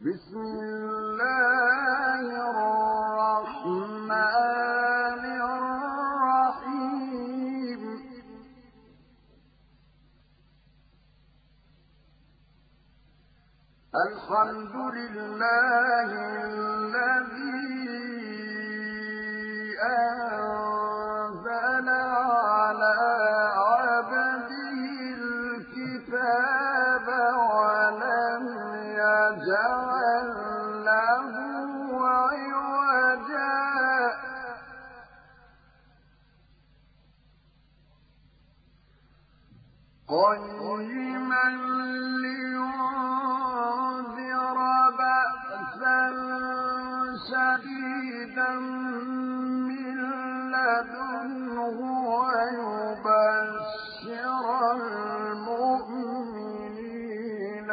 بسم الله الرحمن الرحيم الحمد لله الذي أنزل على عبده الكتاب ولم يجعل له عوجا قيما لينذر بأسا شديدا من لدنه ويبشر المؤمنين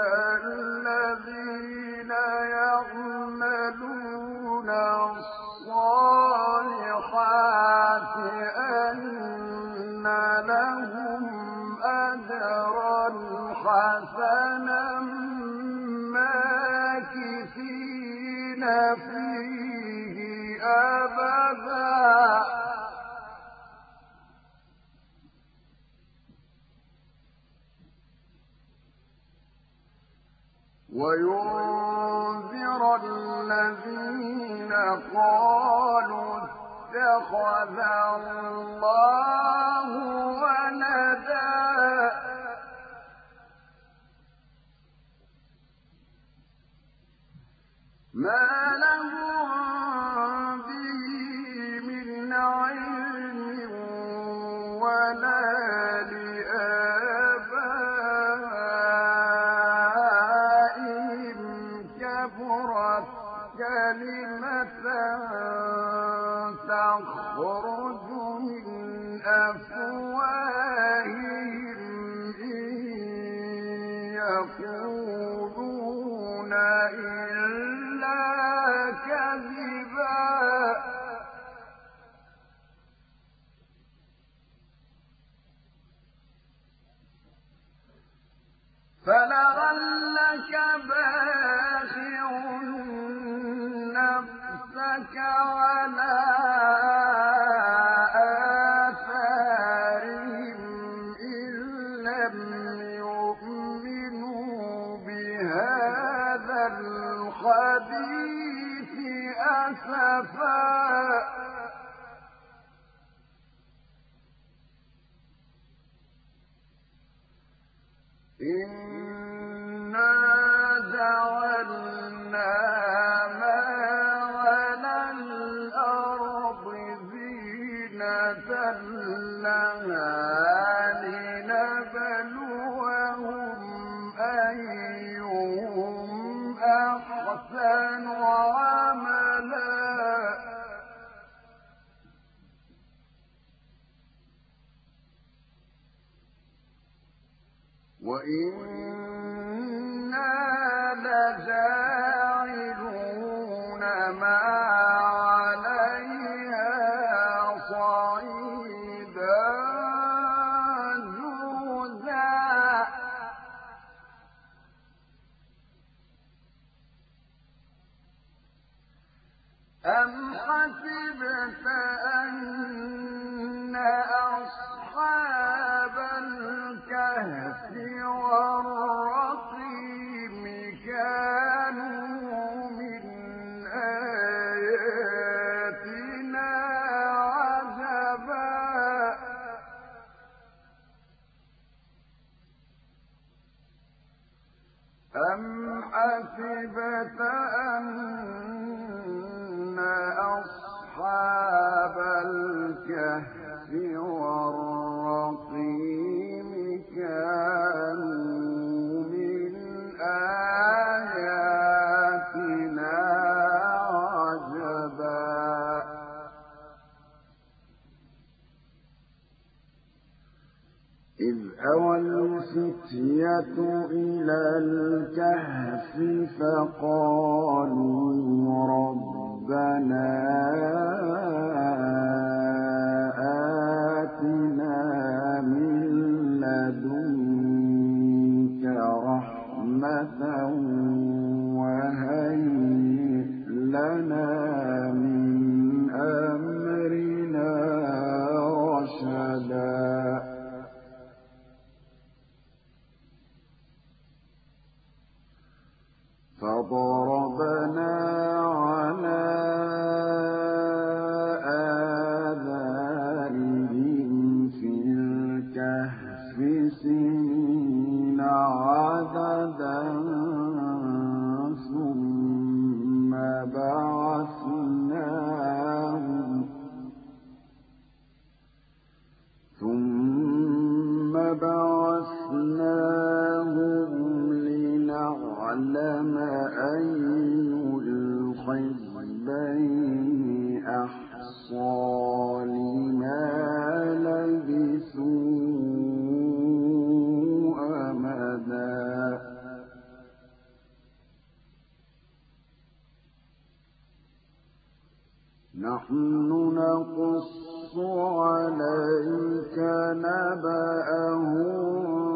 الذين يعملون الصالحات أن لهم أجرا حسنا ماكثين فيه أبدا وينذر الذين قالوا اتخذ الله ولدا ما لهم به من علم ولا لآبائهم كبرت كلمة تخرج من أفواههم إن يقولون إلا كذبا فلعلك باخع نفسك على آثارهم إن لم يؤمنوا بهذا الحديث أسفا إنا جعلنا ما على الأرض زينة لها لنبلوهم أيهم أحسن عملا وإنا لجاعلون ما عليها صعيدا جرزا أم حسبت أن أصحاب الكهف والرقيم كانوا من آياتنا عجبا أم حسبت أن أصحاب الكهف والرقيم كانوا من آياتنا عجبا إذ أوى الفتية إلى الكهف فقالوا ربنا آتنا من لدنك رحمة وهيئ فضربنا على آذانهم في الكهف سنين عددا ثم بعثناهم لنعلم أي الحزبين أحصى لما لبثوا أمدا. نحن نقص عليك نبأهم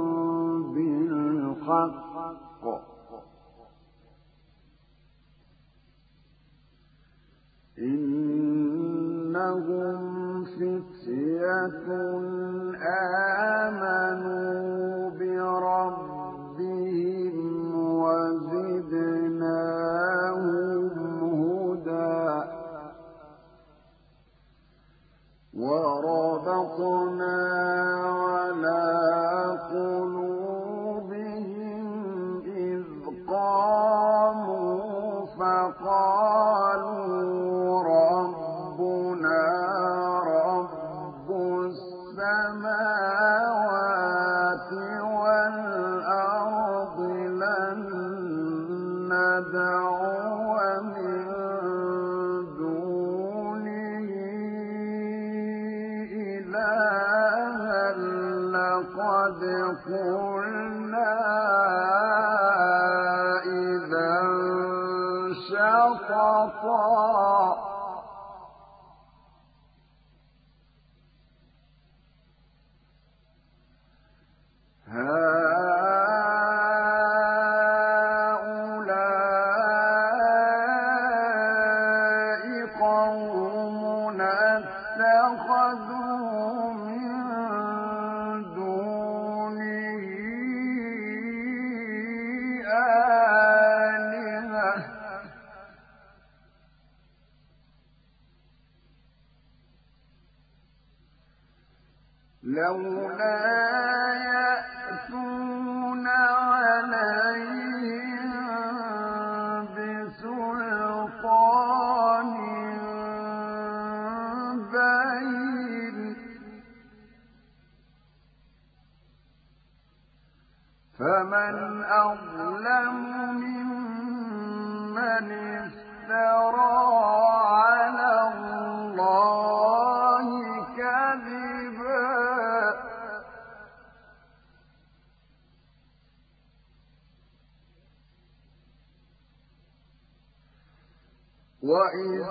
بالحق إنهم فتية آمنوا بربهم وزدناهم هدى. وربطنا على قلوبهم إذ قاموا فقالوا ربنا رب السماوات والأرض لن ندعو من دونه إلها لقد قلنا إذا شططا. هؤلاء قومنا اتخذوا من دونه آلهة لولا يأتون عليهم بسلطان بين فمن أظلم ممن افترى على الله كذبا. وإذ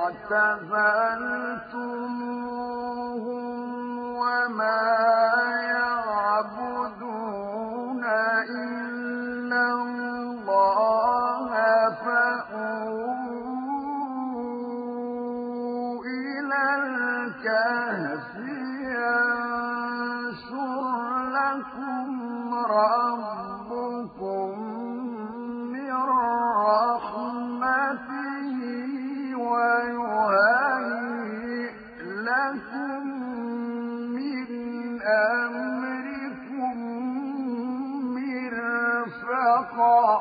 اعتزلتموهم وما يعبدون إلا الله فأووا إلى الكهف ينشر لكم ربكم من رحمته ويهيئ لكم من أمركم مرفقا.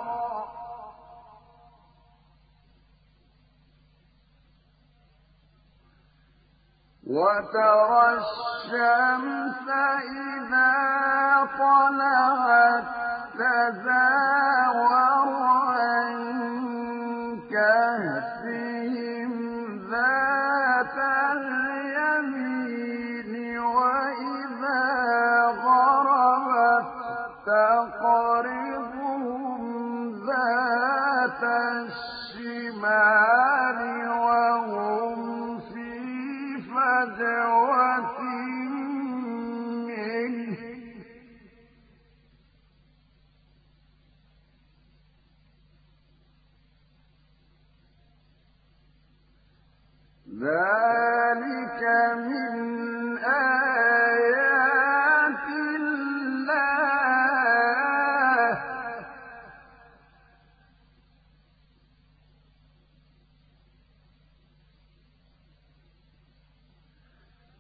وترى الشمس إذا طلعت تزاور عن كهفهم ذات اليمين وإذا غربت تقرضهم ذات الشمال وهم في فجوة منه. ذلك من آيات الله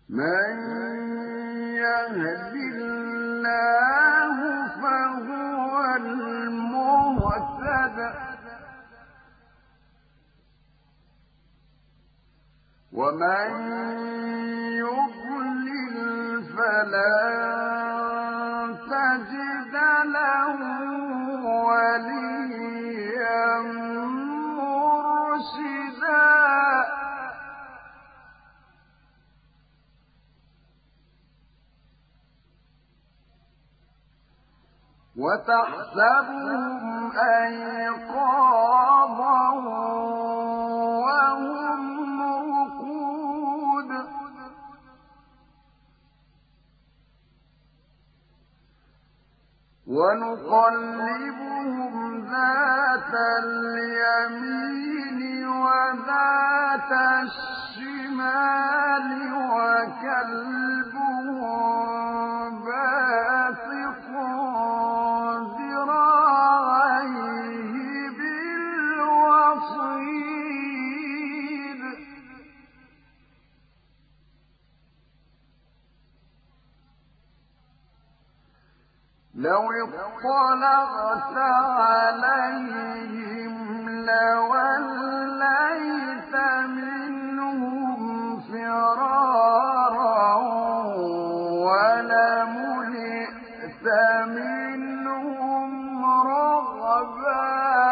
من يهد الله فهو المهتد ومن يضلل فلن تجد له وليا مرشدا وتحسبهم أيقاظا وهم رقود ونقلبهم ذات اليمين وذات الشمال وكلبهم باسط ذراعيه بالوصيد لو اطلعت عليهم لوليت منهم فرارا ولملئت منهم رعبا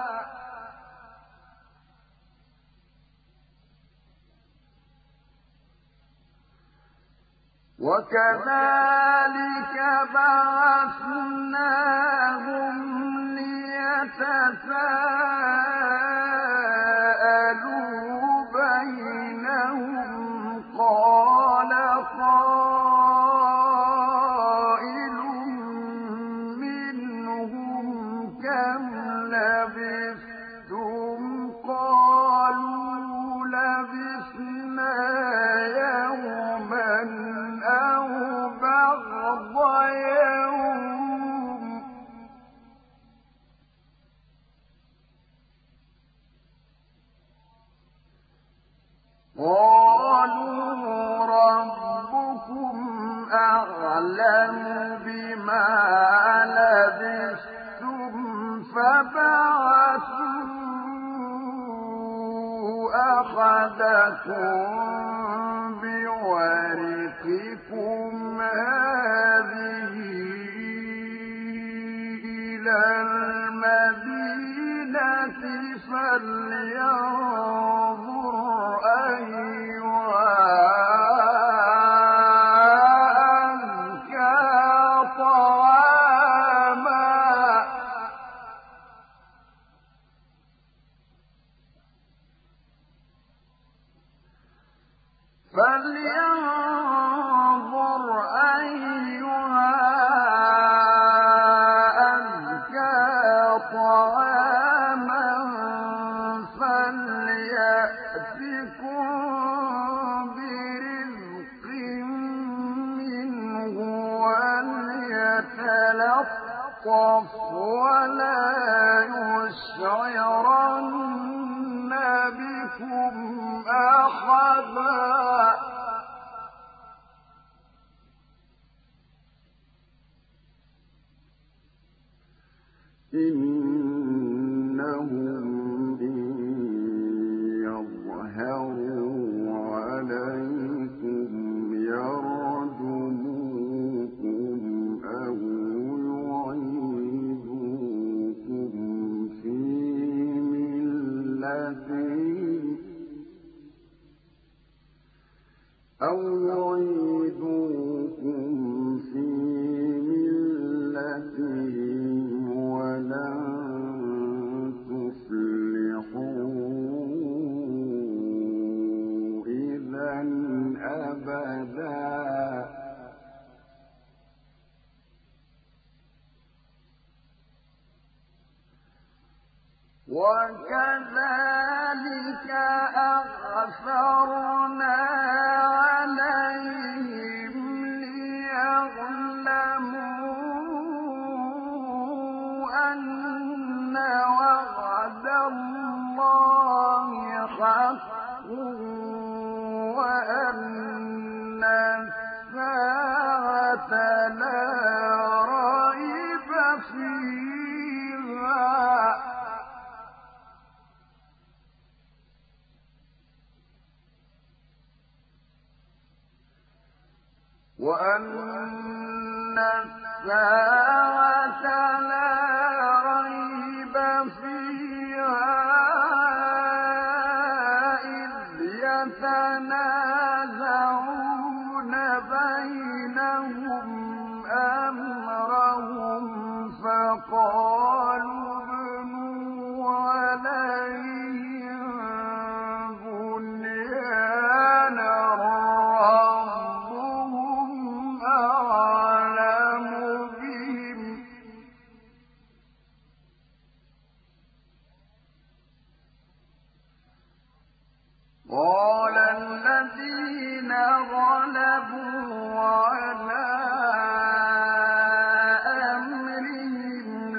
وكذلك بعثناهم ليتساءلوا بينهم قال قائل منهم كم لبثتم قالوا لبثنا يوما أو بعض يوم قالوا ربكم أعلم بما لبثتم فبعثوا أحدكم بورقكم هذه إلى المدينة فلينظر أيها أزكى طعاما فليأتكم برزق منه وليتلطف ولا يشعرن بكم أحدا إنهم إن يظهروا عليكم يرجموكم أو يعيدوكم في ملتهم ولن تفلحوا إذا أبدا وكذلك أغفرنا عليهم ليعلموا أن وعد الله حق وأن وأن الساعة لا ريب فيها إذ يتنازعون بينهم أمرهم فقالوا ابنوا عليهم بنيانا ربهم أعلم بهم قال الذين غلبوا على أمرهم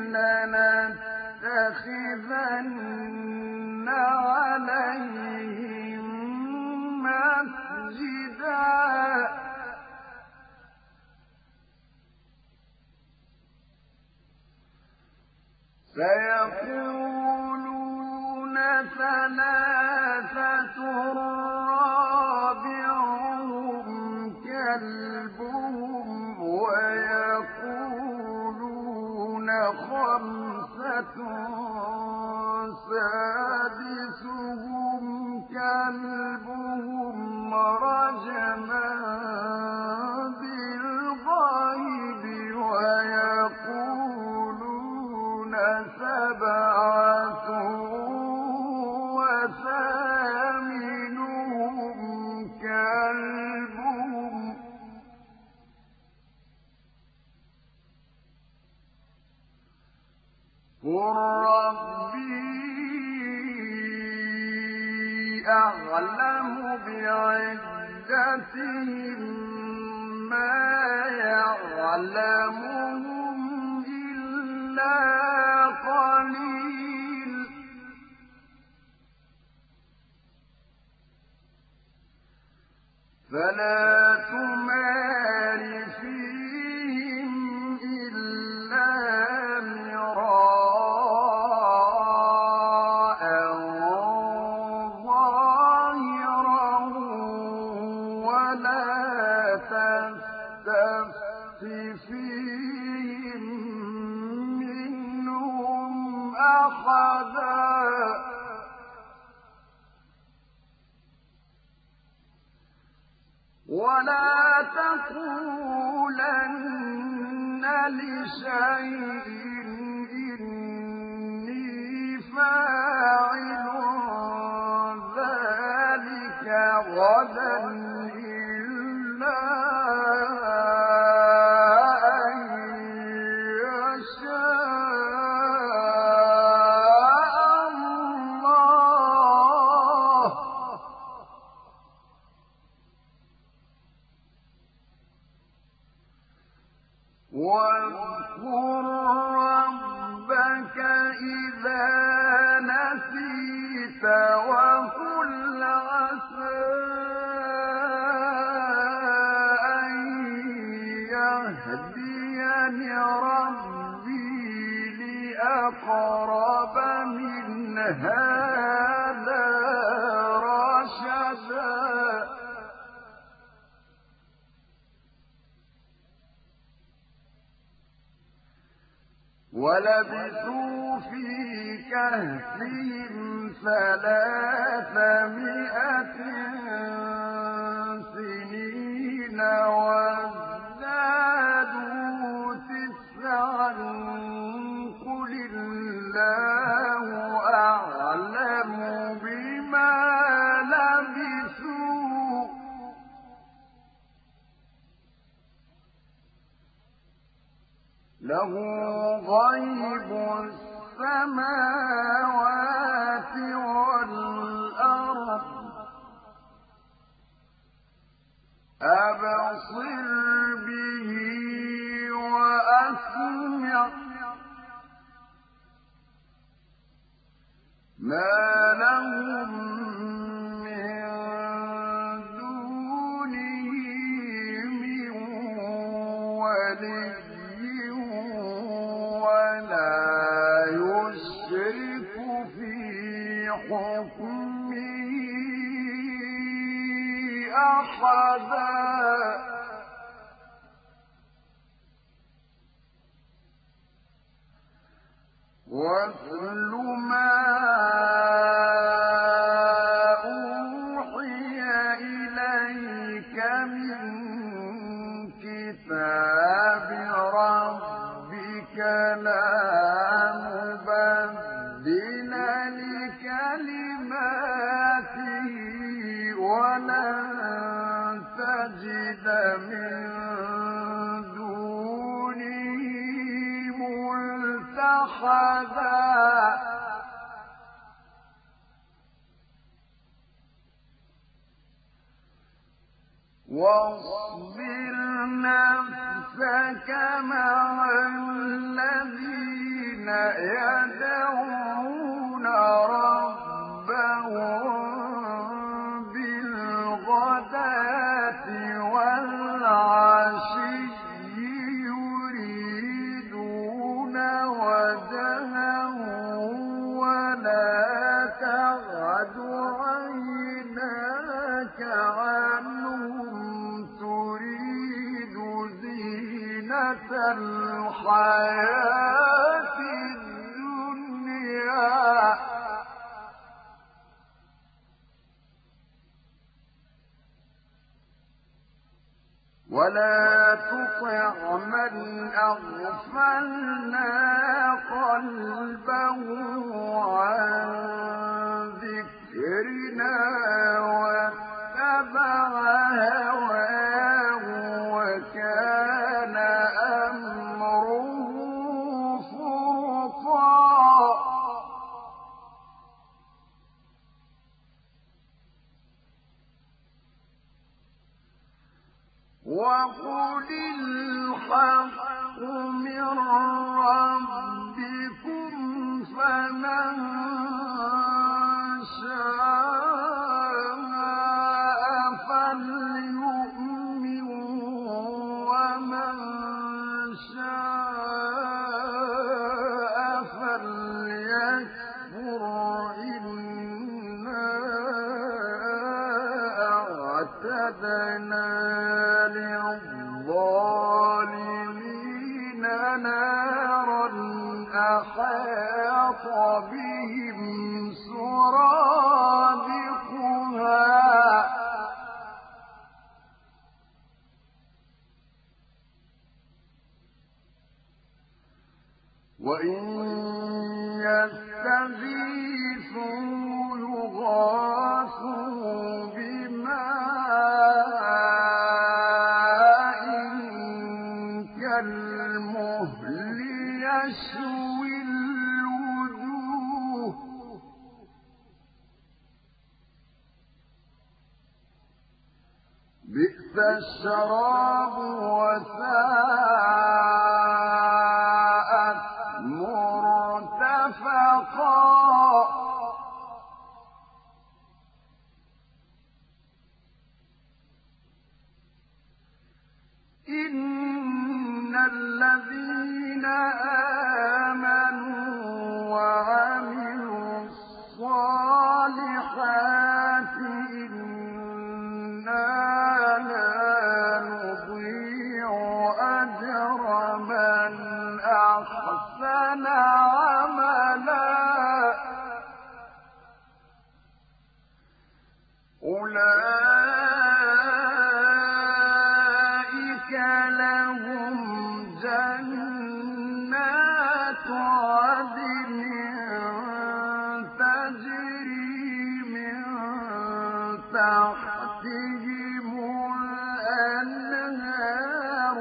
لنتخذن عليهم مسجدا سيقولون ثلاثة رابعهم كلبهم ويقولون خمسة سادسهم كلبهم رجما بالغيب ويقولون سبعة وثامنهم كلبهم قل ربي أعلم بعدتهم ما يعلمهم إلا قليل فلا تمار فيهم إلا مراء ظاهرا ولا تستفت فيهم منهم أحدا ولا تقولن لشيء إني فاعل ذلك غدا إلا أن يشاء الله واذكر ربك إذا نسيت وقل عسى أن يهديني ربي لأقرب من هذا رشدا ولبثوا في كهفهم 300 سنين وازدادوا 9 قل الله أعلم بما لبثوا له غيب السماوات والأرض أبصر به وأسمع ما لهم من دونه من ولي ولا يشرك في حكمه أحدا واتل ما أوحي إليك من كتاب ربك لا مبدل لكلماته ولن تجد من دونه ملتحدا واصبر نفسك مع الذين يدعون ربهم بالغداة والعشي يريدون وجهه ولا تعد عيناك عنهم تريد زينة الحياة الدنيا ولا تطع من أغفلنا قلبه عن ذكرنا واتبع هواه وكان أمره فرطا وقل الحق من ربكم فمن شاء فليؤمن ومن شاء فليكفر إنا أعتدنا للظالمين نارا أحاط بهم سرادقها وإن يستغيثوا يغاثوا بماء كالمهل يشوي الوجوه بئس الشراب وساءت مرتفقا إن الذين آمنوا وعملوا الصالحات إنا لا نضيع أجر من أحسن عملا أولئك لهم جنات عدن تجري من تحتهم الأنهار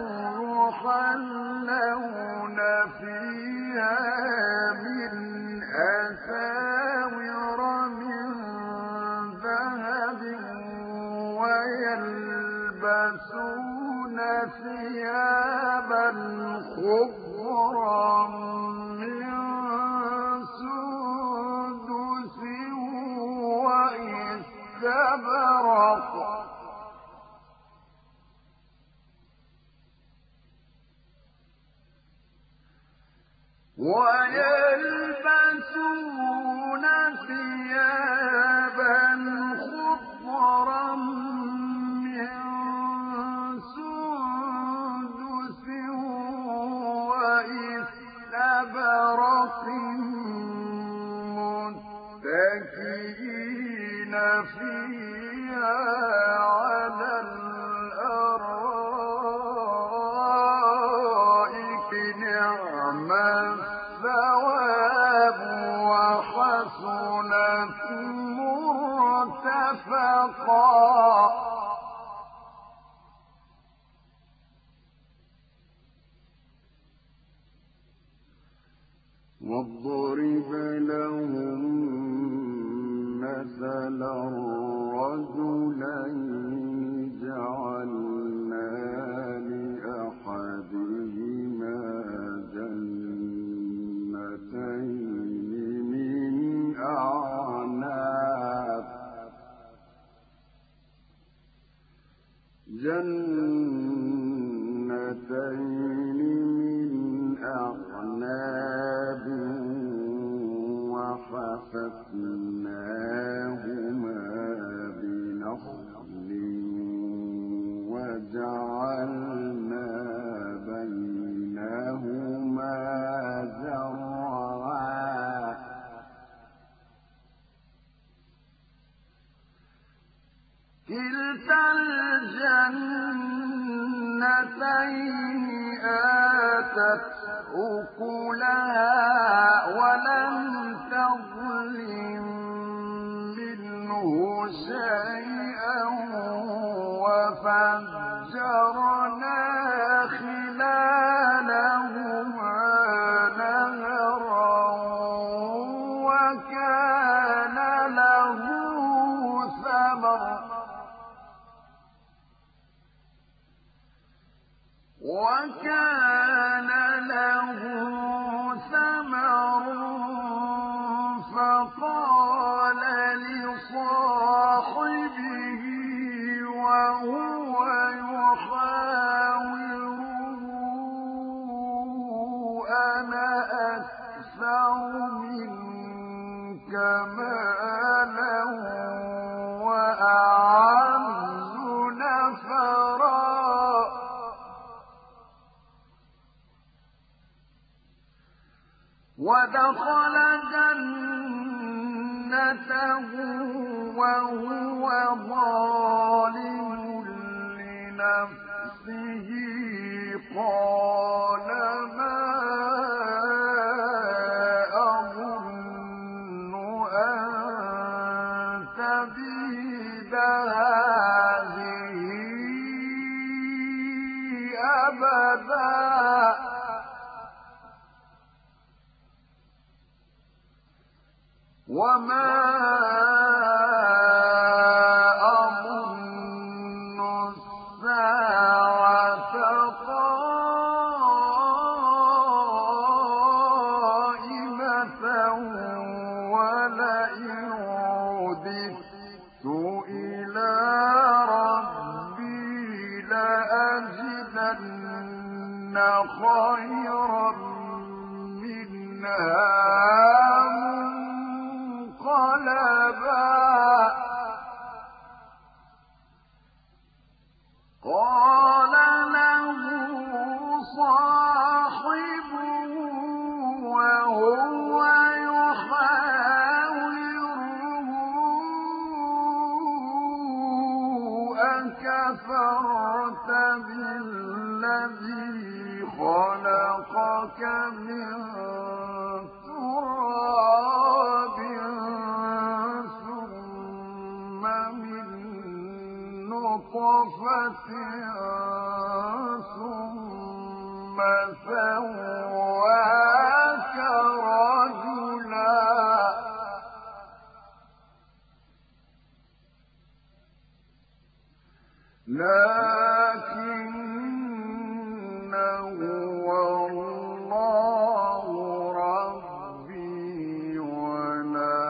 يحلون فيها من أساور من ذهب ويلبسون ثيابا خضرا من سندس واستبرق ويلبسون ثيابا خضرا من سندس واستبرق فيها على الأرائك نعم الثواب وحسنت مرتفقا واضرب لهم مثلا الرجلين جعلنا لأحدهما جنتين من أعناب وحففناهما بنخل وجعلنا بينهما زرعا كلتا الجنتين آتت أكلها ولم تظلم منه شيئا وفجرنا خلالهما نهرا وكان له ثمر فقال لصاحبه وهو يحاوره أنا أكثر منك مالا وأعز نفرا ودخل جنته وهو ظالم لنفسه قال ما أظن أن تبيد هذه أبدا وما أظن الساعة قائمة ولئن رددت إلى ربي لأجدن خيرا منها قال له صاحبه وهو يحاوره أكفرت بالذي خلقك من تراب ثم من نطفة ثم سواك رجلا لكن هو الله ربي ولا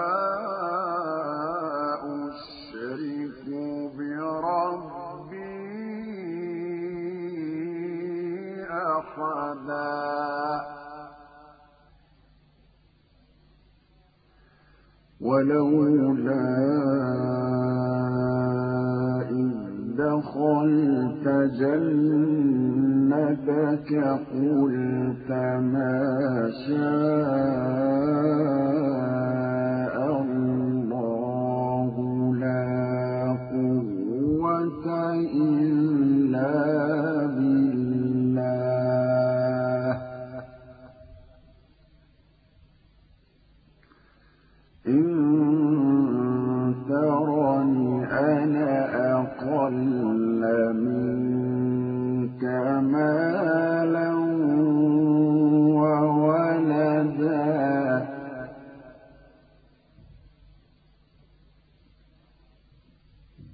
أشرك بربي أحدا ولولا دخلت جنتك قلت ما شاء الله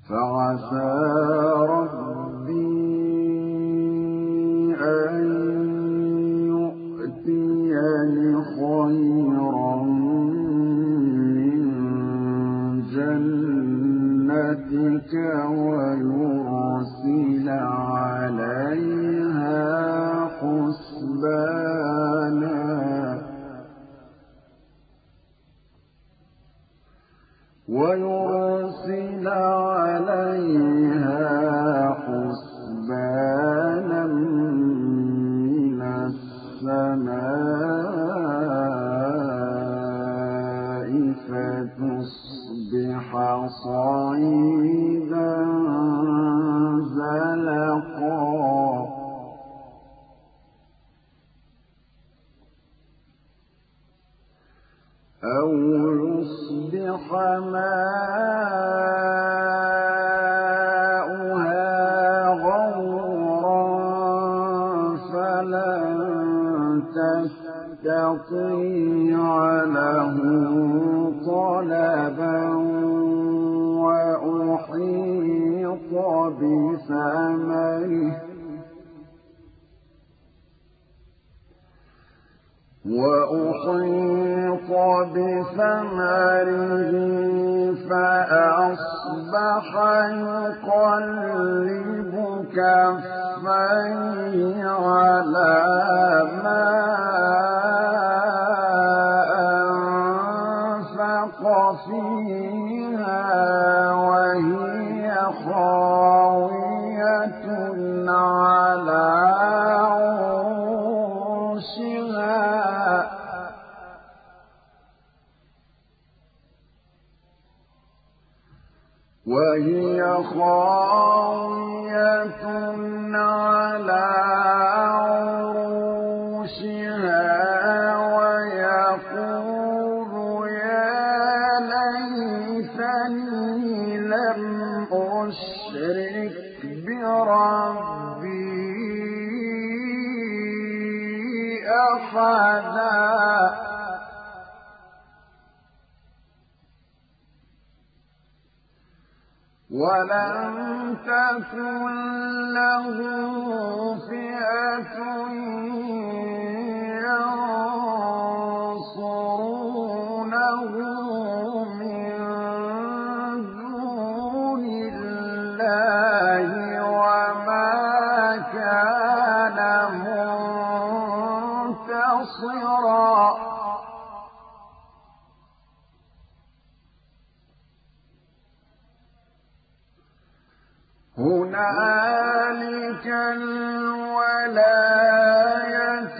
فعسى ربي أن يؤتيني خيرا من جنتك ويرسل عليها حسبانا من السماء فتصبح صعيدا زلقا أو يصبح ماؤها غورا فلن تستطيع له طلبا وأحيط بثمره فأصبح يقلب كفيه على ما أنفق فيها وهي خاوية على عروشها ويقول يا ليتني لم أشرك بربي أحدا ولم تكن له فئة ينصرونه من دون الله وما كان منتصرا هنالك الولاية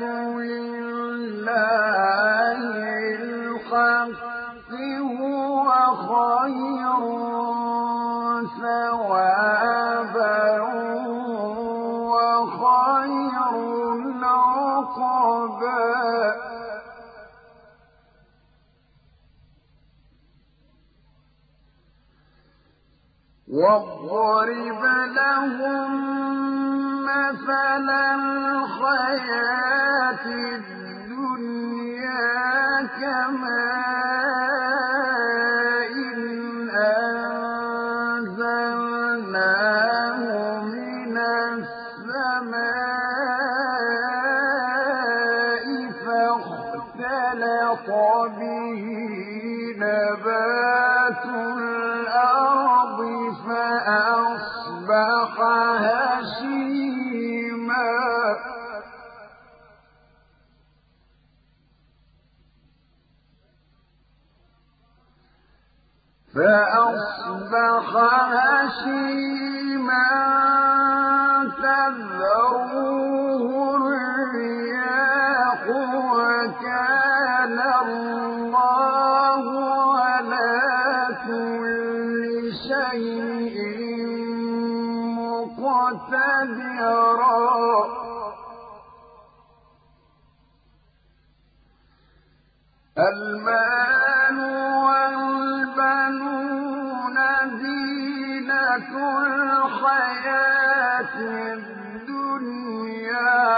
لله الحق هو خير ثوابا وخير عقبا واضرب لهم مثل الحياة الدنيا كماء أنزلناه من السماء فاختلط به نبات الأرض فأصبح هشيما تذروه الرياح وكان الله على كل شيء مقتدرا المال والبنون زينة الحياة الدنيا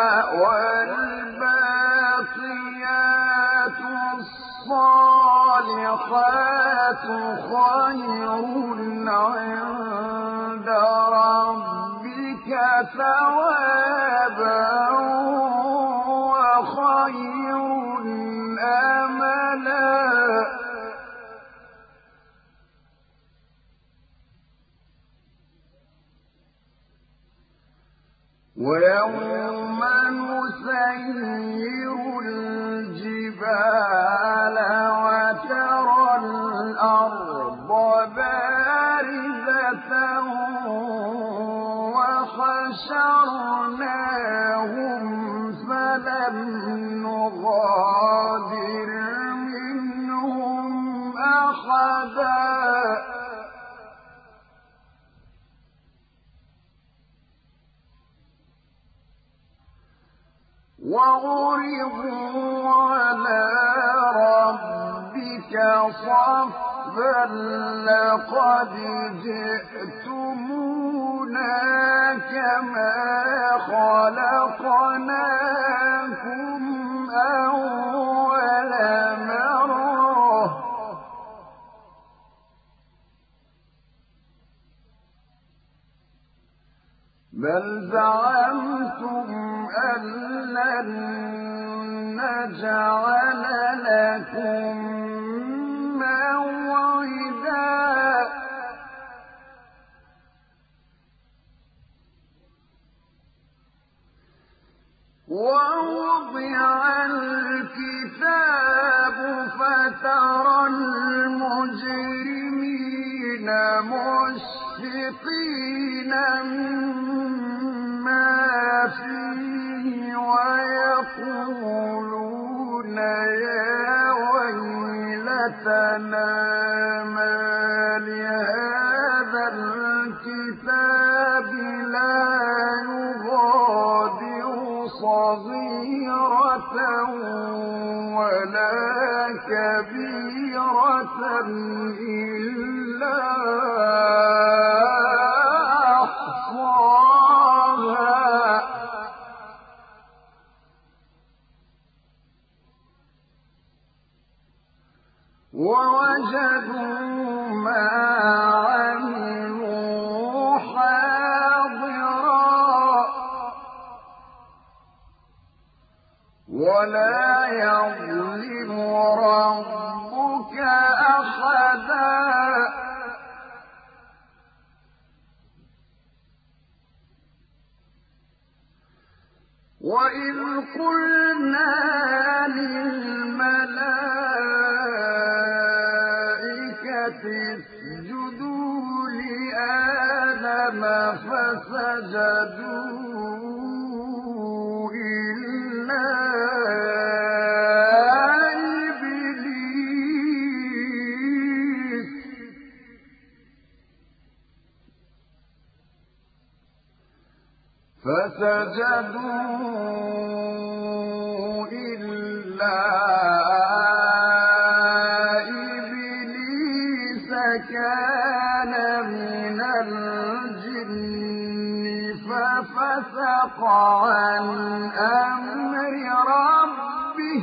والباقيات الصالحات خير عند ربك ثوابا وخير أملا ويوم نسير الجبال وترى الأرض بارزة وحشرناهم فلم نغادر منهم أحدا وعرضوا على ربك صفا لقد جئتمونا كما خلقناكم أول مرة بل زعمتم أن لن نجعل لكم موعدا ووضع الكتاب فترى المجرمين مشفقين مما فيه ويقولون يا ويلتنا ما لهذا الكتاب لا يغادر صغيرة ولا كبيرة إلا أحصاها ووجدوا ما عملوا حاضرا ولا يظلم ربك أحدا وإذ قلنا للملائكة اسجدوا لآدم فسجدوا إلا إبليس كان من الجن ففسق عن أمر ربه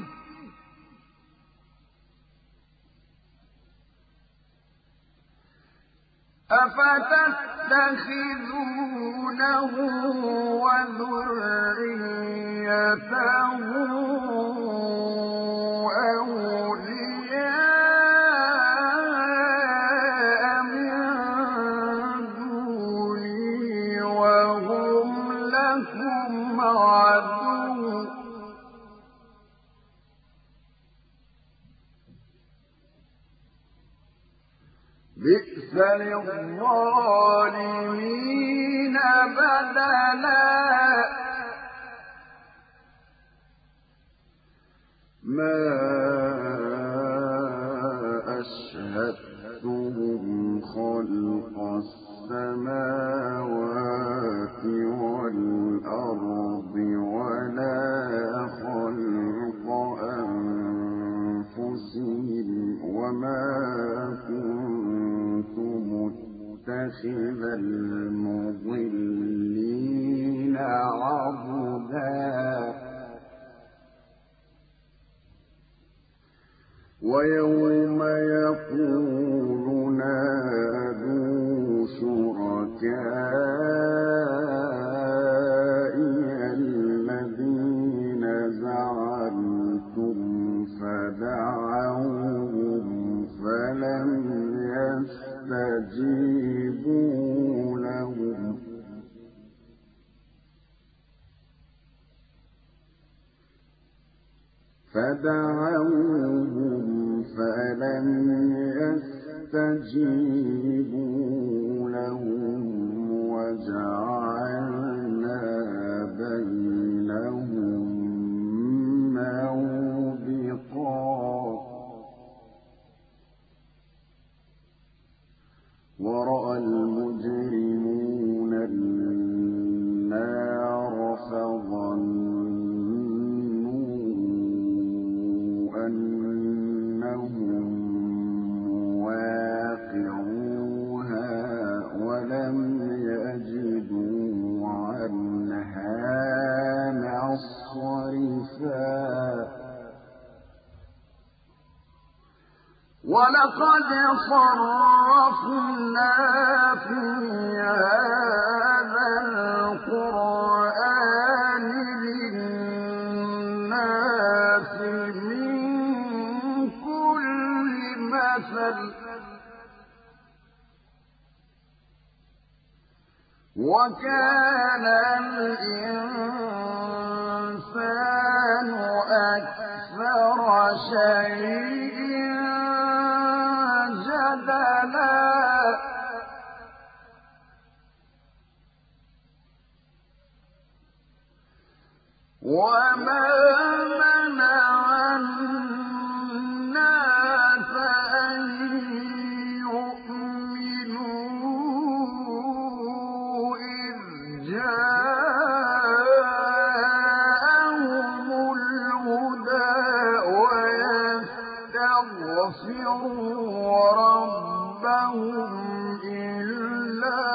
أفتتخذونه وذريته أولياء من دوني وهم لكم عدو بئس للظالمين بدلا ما أشهدتهم خلق السماوات والأرض ولا خلق أنفسهم وما كنت متخذ المضلين عضدا ويوم يقول نادوا شركائي الذين زعمتم فدعوهم فلم يستجيبوا لهم وجعلنا بينهم موبقا ورأى المجرمون النار فظنوا أنهم مواقعوها ولم يجدوا عنها مصرفا ولقد صرفنا في هذا القرآن للناس من كل مثل وكان الإنسان أكثر شيء جدلا وما منع الناس أن يؤمنوا إذ جاءهم الهدى ويستغفروا ربهم إلا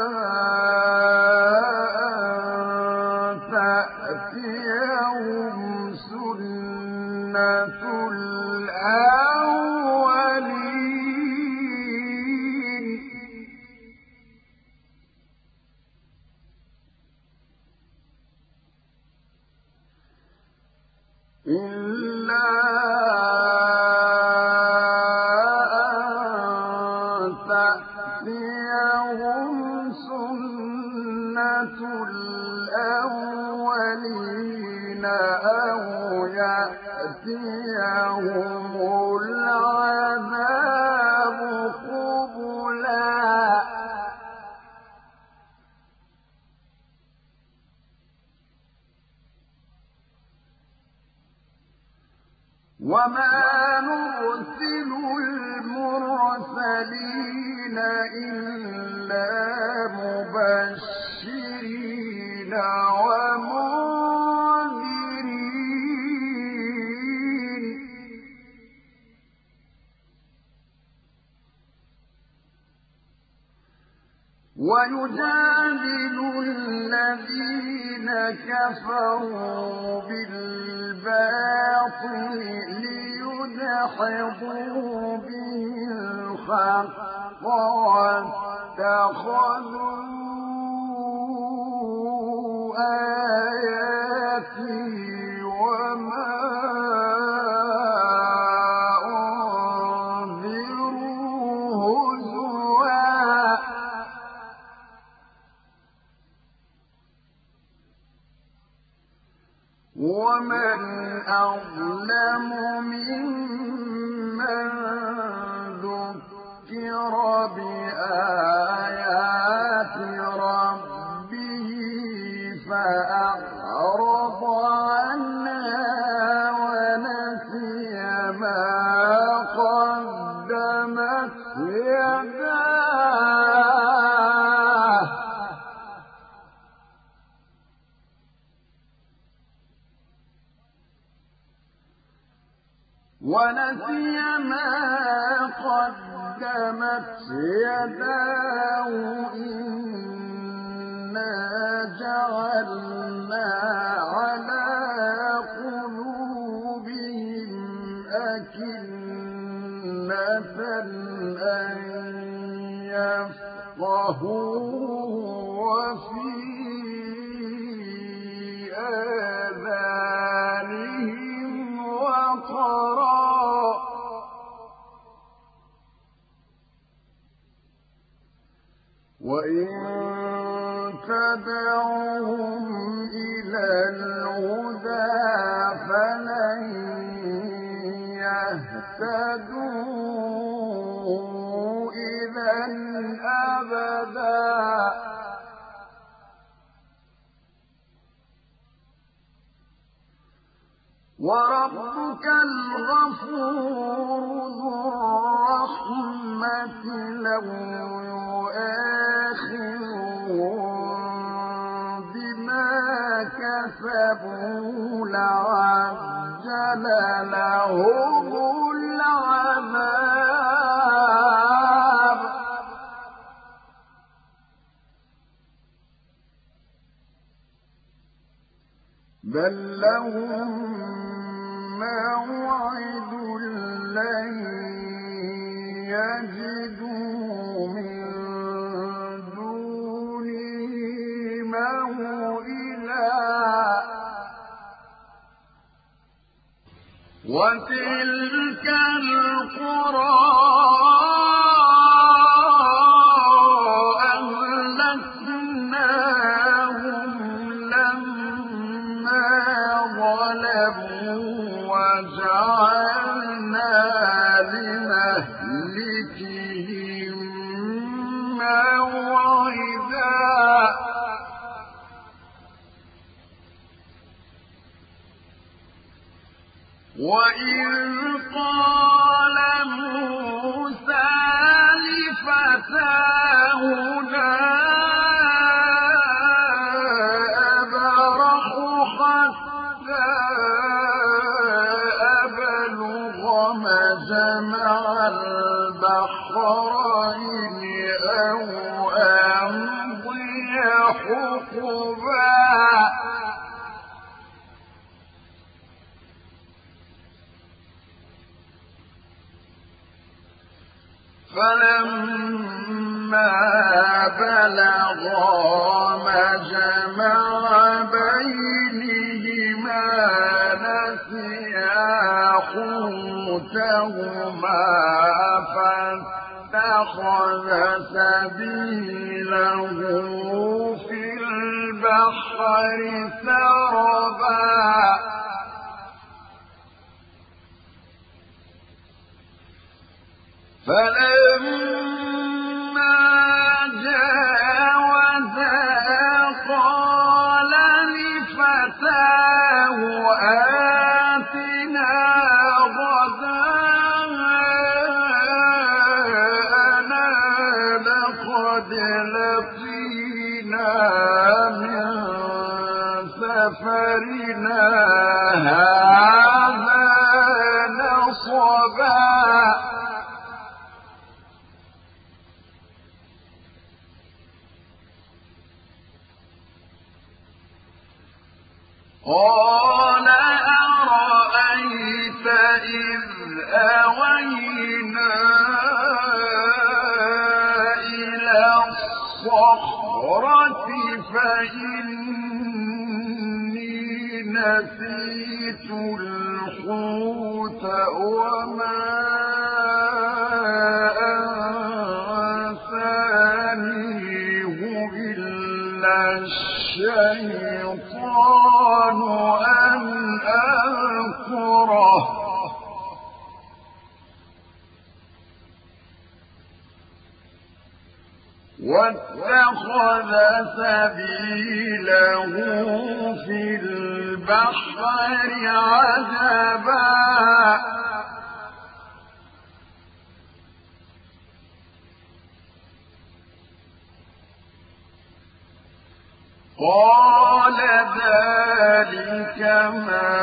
أن تأتيهم سنة الأولين إلا أن تأتيهم سنة الأولين أو يأتيهم العذاب قبلا وما نرسل المرسلين إلا مبشرين ومنذرين ويجادل الذين كفروا بالباطل ليدحضوا به الحق واتخذوا آياتي وما أنذروا هزوا ومن أظلم ممن ذكر بآيات ربه فأعرض عنها ونسي ما قدمت يداه إنا جعلنا على قلوبهم أكنة أن يفقهوه وفي آذانهم وقرا وإن تدعوهم إلى الهدى فلن يهتدوا إذا أبدا وربك الغفور ذو الرحمة لو يؤاخذهم بما كسبوا لعجل لهم العذاب بل لهم موعد لن يجدوا من دونه موئلا وتلك القرى أهلكناهم لما ظلموا وجعلنا لمهلكهم موعدا وإذ قال موسى لفتاه لا أبرح حتى أبلغ مجمع البحرين أو أمضي حقبا فلما بلغا مجمع بينهما نسيا حوتهما فاتخذ سبيله في البحر سربا فلما جاوزا قال لفتاه آتنا غداءنا لقد لقينا من سفرنا هذا نصبا قال أرأيت إذ أوينا إلى الصخرة فإني نسيت الحوت وما أنسانيه إلا الشيطان أن أذكره واتخذ سبيله في البحر عجبا قال ذلك ما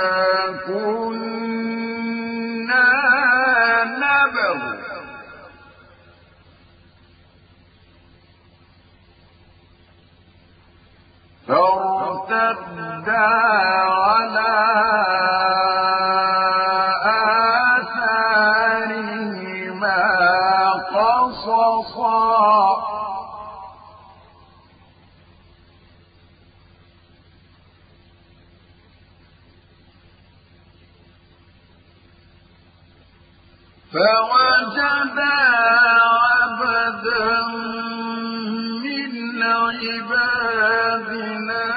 كنا نبغ فارتدا على آثارهما قصصا فوجدا عبدا من عبادنا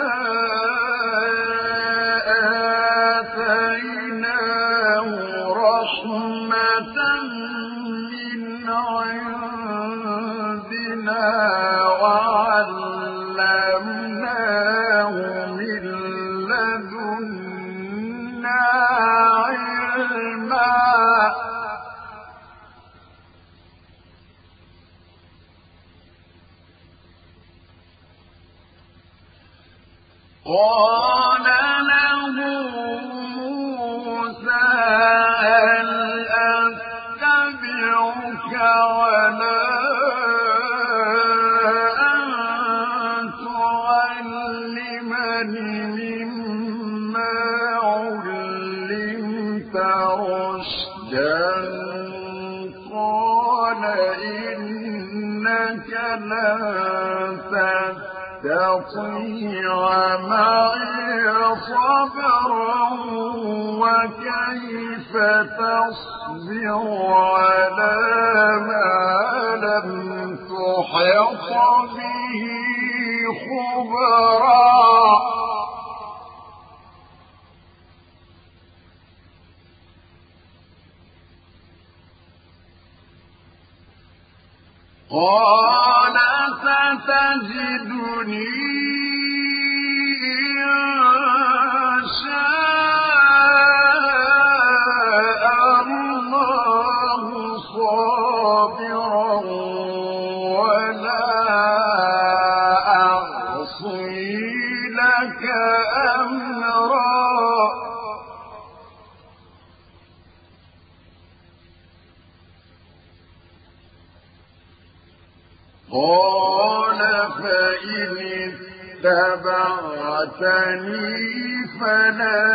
آتيناه رحمة من عندنا وعلمناه من لدنا علما قال له موسى هل أتبعك ولا أن تعلمني مما علمت رشدا قال إنك لن تستطيع معي صبرا وكيف تصبر على ما لم تحط به خبرا قال ستجدني إن شاء الله صابرا ولا أعصي لك أمرا قال فإن اتبعتني فلا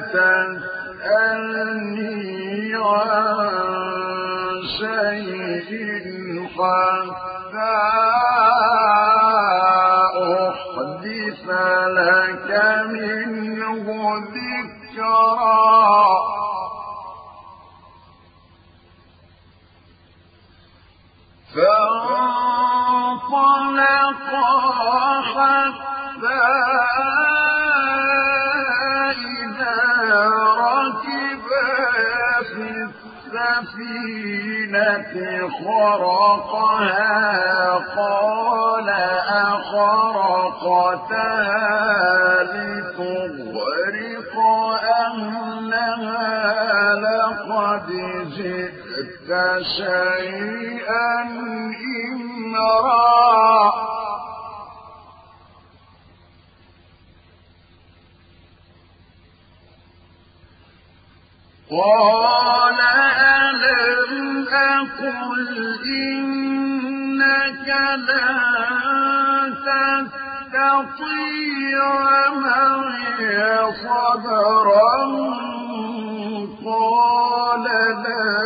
تسألني عن شيء حتى أحدث لك منه ذكرا فانطلقا حتى إذا ركبا في السفينة خرقها قال أخرقتها لتغرق أهلها لقد جئت شيئا إمرا قال ألم أقل إنك لن تستطيع معي صبرا قال لا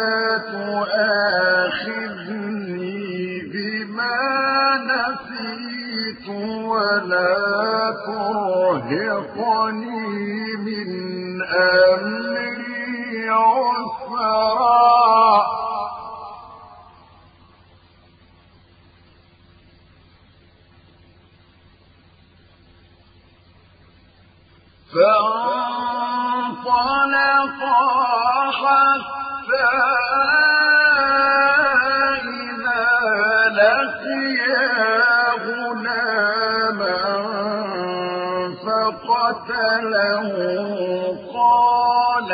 تؤاخذني بما نسيت ولا ترهقني من أمري عسرا فانطلقا حتى إذا لقيا غلاما فقتله قال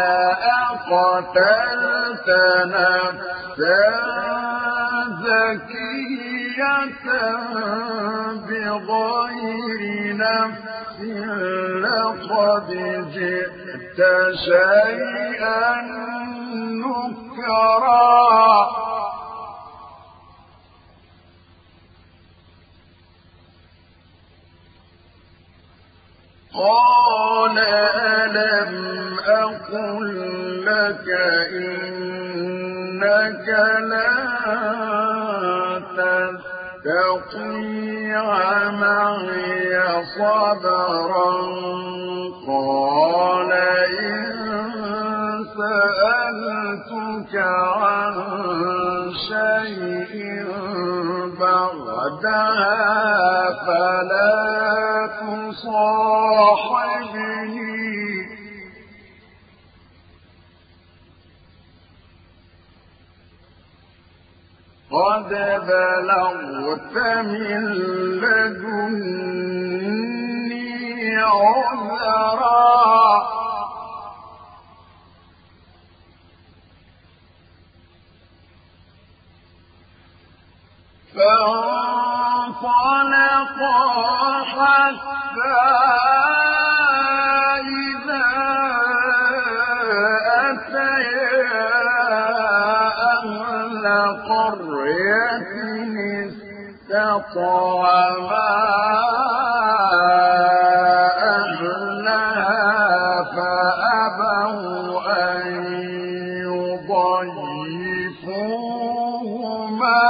أقتلت نفسا زكية بغير نفس لقد جئت شيئا نكرا قال ألم أقل لك إنك إنك لن تستطيع معي صبرا قال إن سألتك عن شيء بعدها فلا تصاحبني قد بلغت من لدني عذرا فانطلقا حتى إذا أتيا أهل قرية استطعما أهلها فأبوا أن يضيفوهما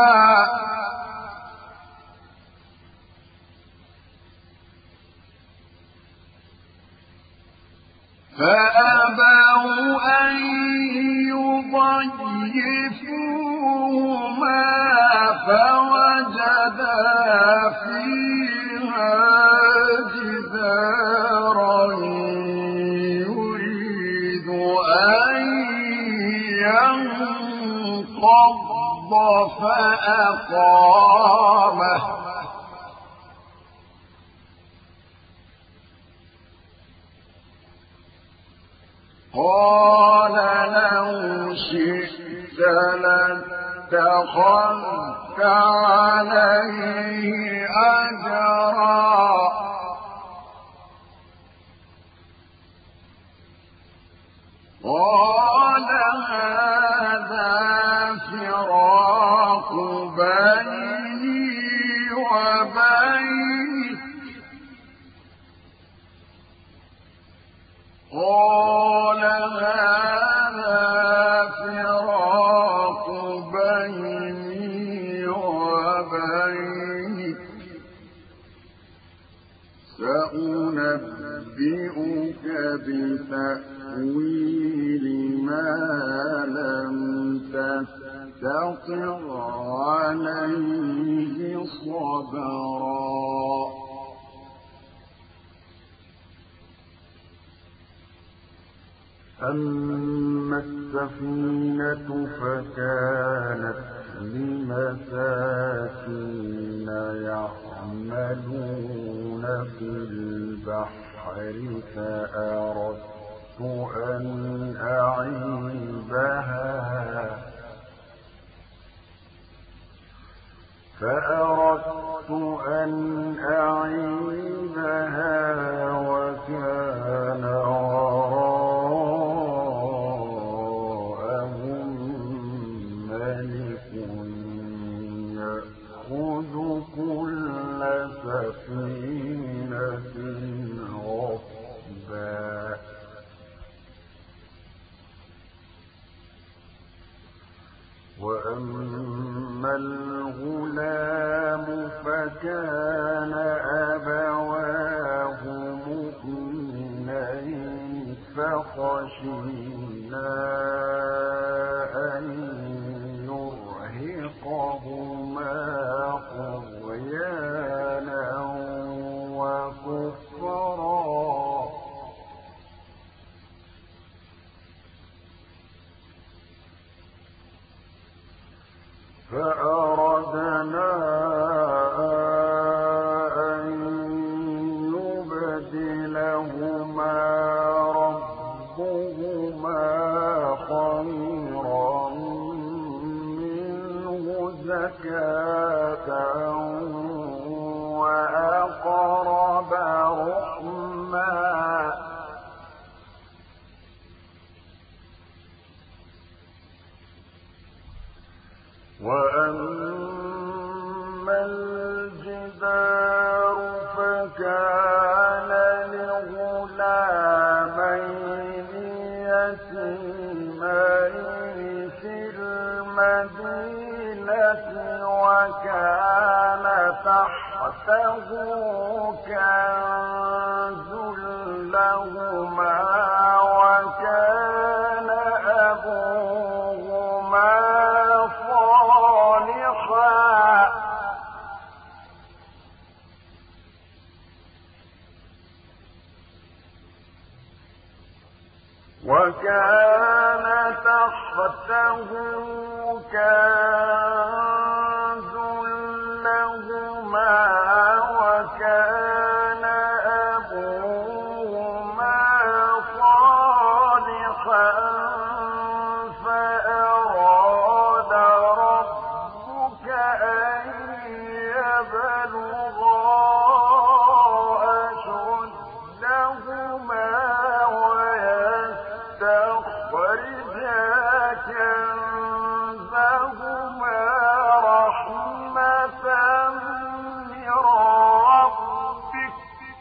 فوجدا فيها جدارا يريد أن ينقض فأقامه قال لو شئت لاتخذت عليه أجرا قال هذا فراق بيني وبينك قال هذا فراق بيني وبينك سأنبئك بتأويل ما لم تستطع عليه صبرا أما السفينة فكانت لمساكين يعملون في البحر فأردت أن أعيبها وكان وراءهم ملك يأخذ كل سفينة غصبا وأما الغلام فكان أبواه مؤمنين فخشينا أن يرهقهما طغيانا وكفرا فأردنا أن يبدلهما ربهما خيرا منه زكاة وأقرب رحما وأما الجدار فكان لغلامين يتيمين في المدينة وكان تحته كنز لهما وكان أبوهما صالحا فأراد ربك أن يبلغا أشدهما ويستخرجا كنزهما رحمة من ربك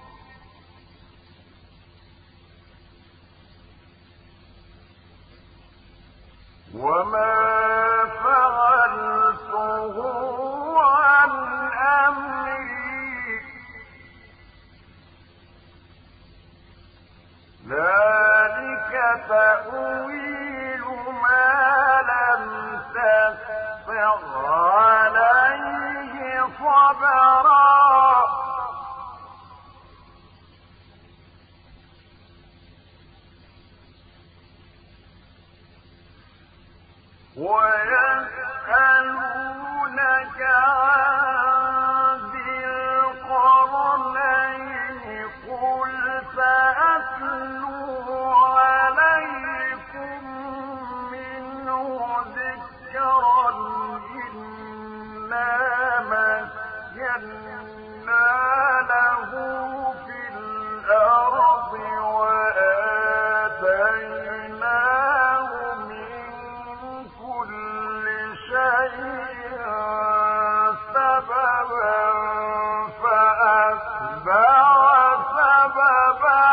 وما فعلته عن أمري ذلك تأويل ما لم تستطع عليه صبرا ويسألونك عن ذي القرنين قل سأتلو عليكم منه ذكرا إنا مكنا له في الأرض وآتيناه من كل شيء سببا فأتبع سببا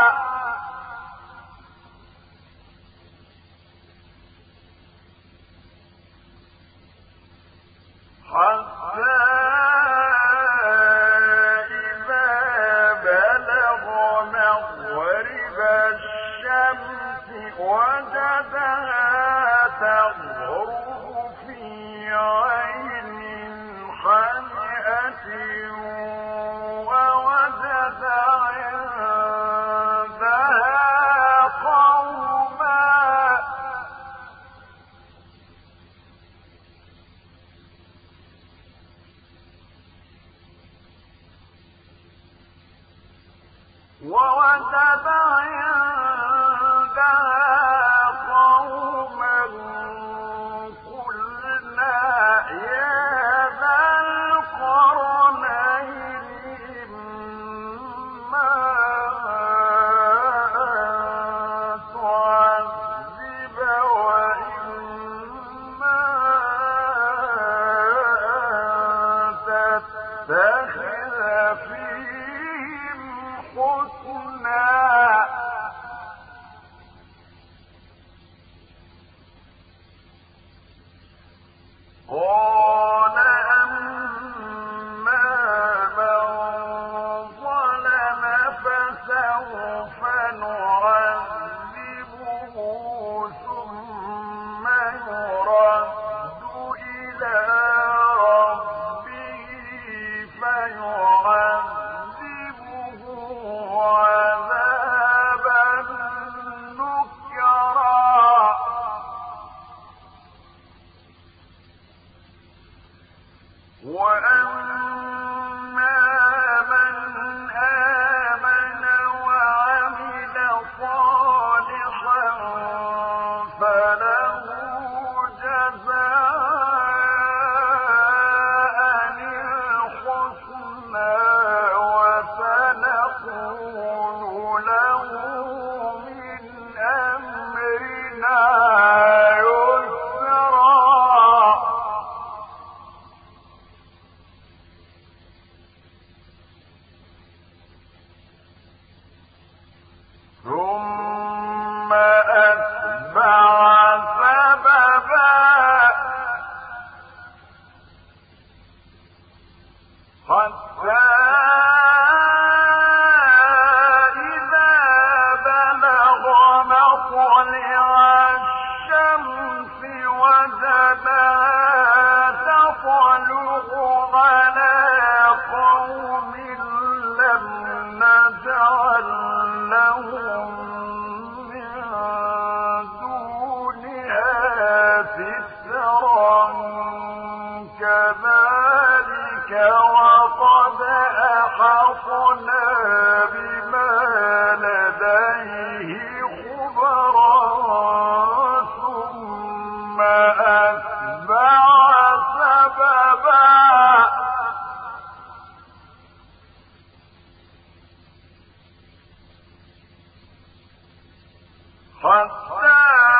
حتى إذا بلغ مغرب الشمس وجدها تغرب في عين حمئة ووجد عندها قوما قلنا يا ذا القرنين إما أن تعذب وإما أن تتخذ فيهم حسنا قال أما من ظلم فسوف نعذبه ثم يرد إلى ربه فيعذبه عذابا نكرا وأما من آمن وعمل صالحا فله جزاء الحسنى وسنقول له من أمرنا يسرا حتى إذا بلغ مطلع الشمس وجدها تطلع على قوم لم نجعل لهم من دونها سترا كذلك وقد أحطنا بما لديه خبرا ثم أتبع سببا حتى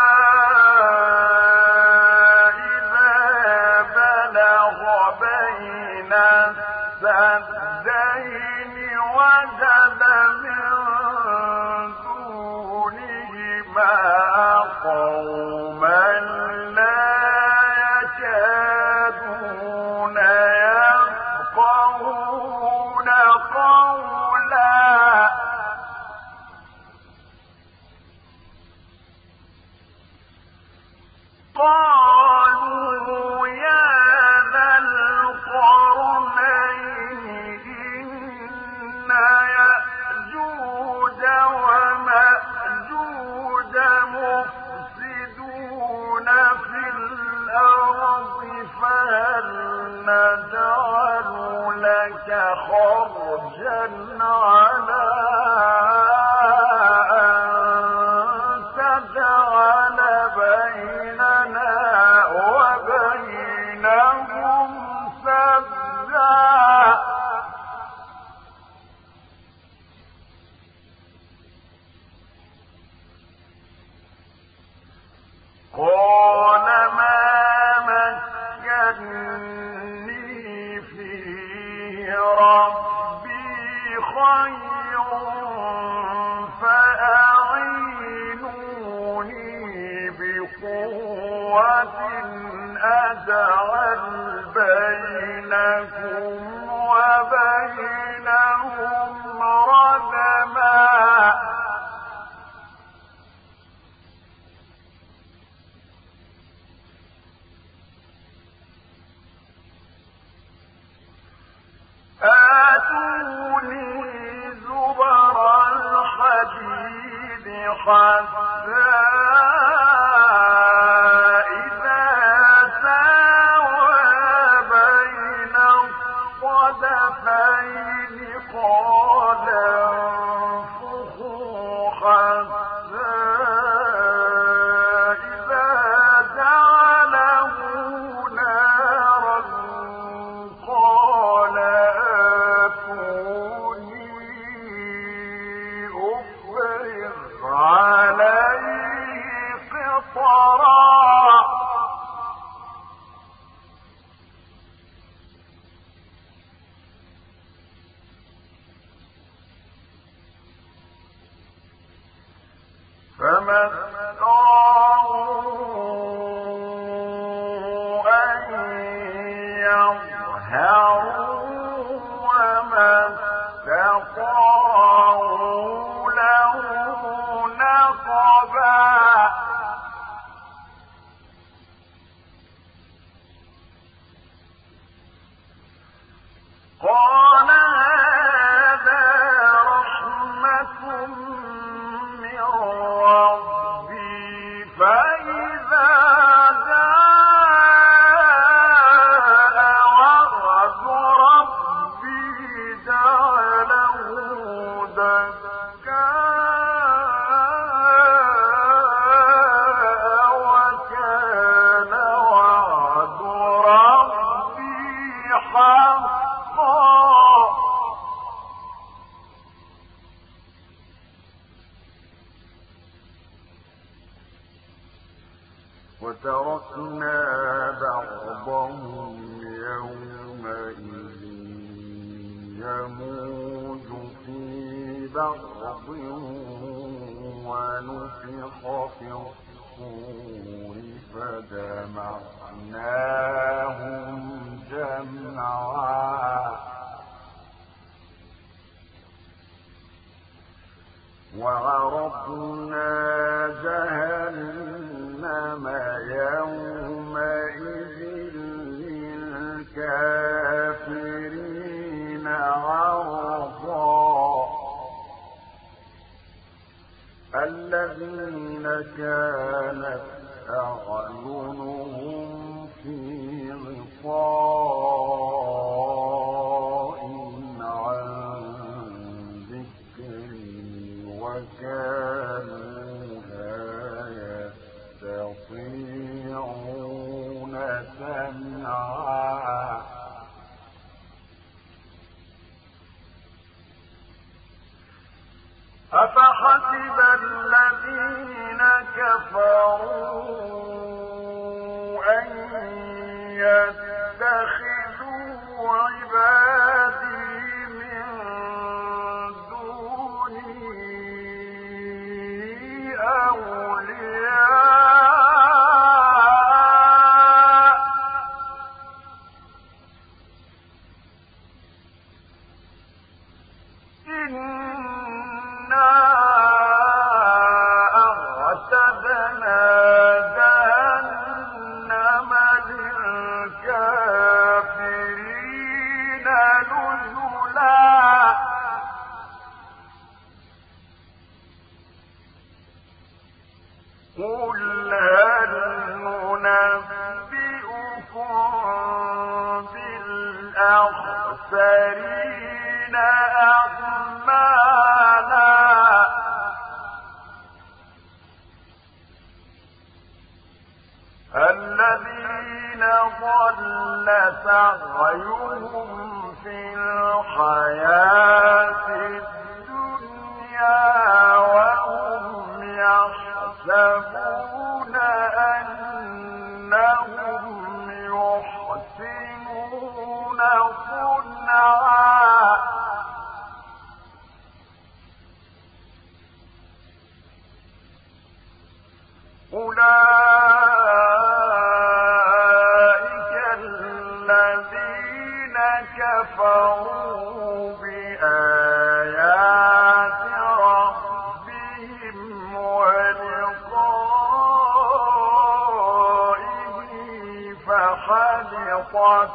إذا بلغ بين السدين وجد من دونهما قوما لا يكادون يفقهون قولا قالوا يا ذا القرنين إن يأجوج ومأجوج مفسدون في الأرض فهل نجعل لك خرجا على أن تجعل بيننا وبينهم سدا قال ما مكني فيه ربي خير فأعينوني بقوة أجعل بينكم وبينهم ردما آتوني زبر الحديد حتى إذا ساوى بين الصدفين قال انفخوا حتى إذا جعله نارا قال أفرغ عليه قطرا فما استطاعوا أن يظهروا وما استطاعوا له نقبا قال هذا رحمة من ربي فإذا جاء وعد ربي جعله دكا وكان وعد ربي حقا وتركنا بعضهم يومئذ يموج في بعض ونفخ في الصور فجمعناهم جمعا وَصَرَفْنَا جَهَنَّمَ يَوْمَئِذٍ لِّلْكَافِرِينَ عَرْضًا الَّذِينَ كَانَتْ أَعْيُنُهُمْ فِي غِطَاءٍ عَن ذِكْرِي وَكَانُوا لَا يَسْتَطِيعُونَ سَمْعًا أَفَحَسِبَ الَّذِينَ كَفَرُوا أَن يَتَّخِذُوا عِبَادِي مِن دُونِي أَوْلِيَاءَ إِنَّا أَعْتَدْنَا جَهَنَّمَ لِلْكَافِرِينَ نُزُلًا قُلْ هَلْ نُنَبِّئُكُم بِالْأَخْسَرِينَ أَعْمَالًا الَّذِينَ ضَلَّ سَعْيُهُمْ فِي الْحَيَاةِ الدُّنْيَا وَهُمْ يَحْسَبُونَ أَنَّهُمْ يُحْسِنُونَ صُنْعًا أُولَٰئِكَ الَّذِينَ كَفَرُوا بِآيَاتِ رَبِّهِمْ وَلِقَائِهِ فَحَبِطَتْ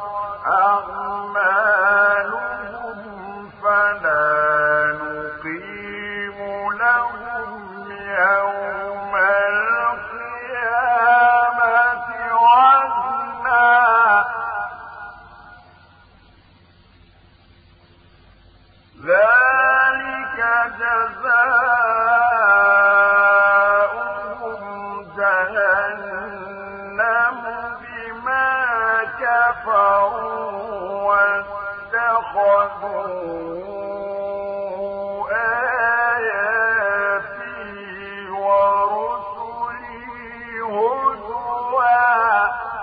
أَعْمَالُهُمْ فَلَا نُقِيمُ لَهُمْ يَوْمَ الْقِيَامَةِ وَزْنًا ذَلِكَ جَزَاؤُهُمْ جَهَنَّمُ بِمَا كَفَرُوا وَاتَّخَذُوا آيَاتِي وَرُسُلِي هُزُوًا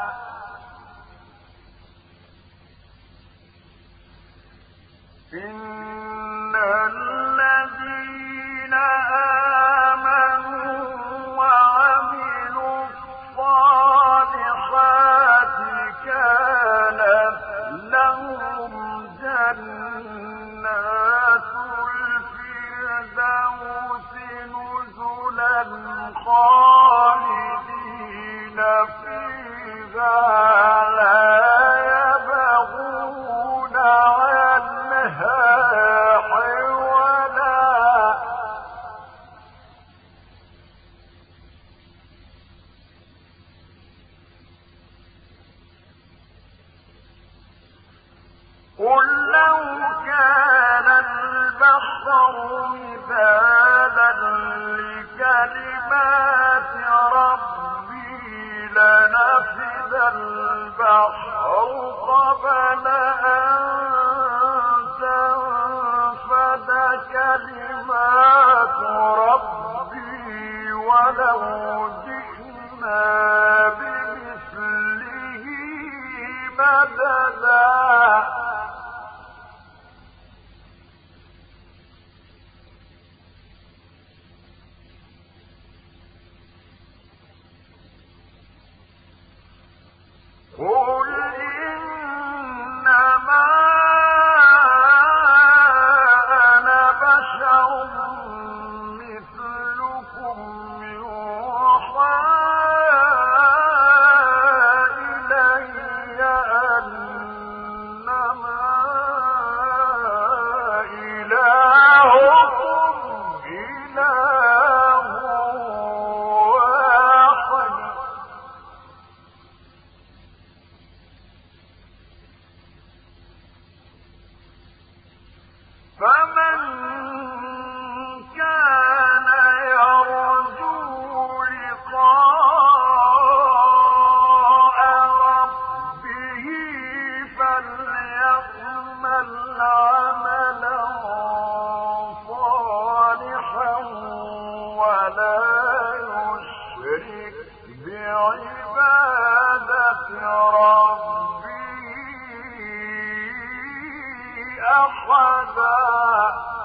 إِنَّ الَّذِينَ آمَنُوا وَعَمِلُوا الصَّالِحَاتِ كَانَتْ لَهُمْ جَنَّاتُ الْفِرْدَوْسِ نُزُلًا خَالِدِينَ فِيهَا لَا يَبْغُونَ عَنْهَا حِوَلًا قُل لَّوْ كَانَ الْبَحْرُ مِدَادًا لِّكَلِمَاتِ رَبِّي لَنَفِدَ الْبَحْرُ قَبْلَ أَن تَنفَدَ كَلِمَاتُ رَبِّي وَلَوْ جِئْنَا بِمِثْلِهِ مَدَدًا قُلْ إِنَّمَا أَنَا بَشَرٌ فمن كان يرجو لقاء ربه فليعمل عملا صالحا ولا يشرك بعبادة ربه أحدا.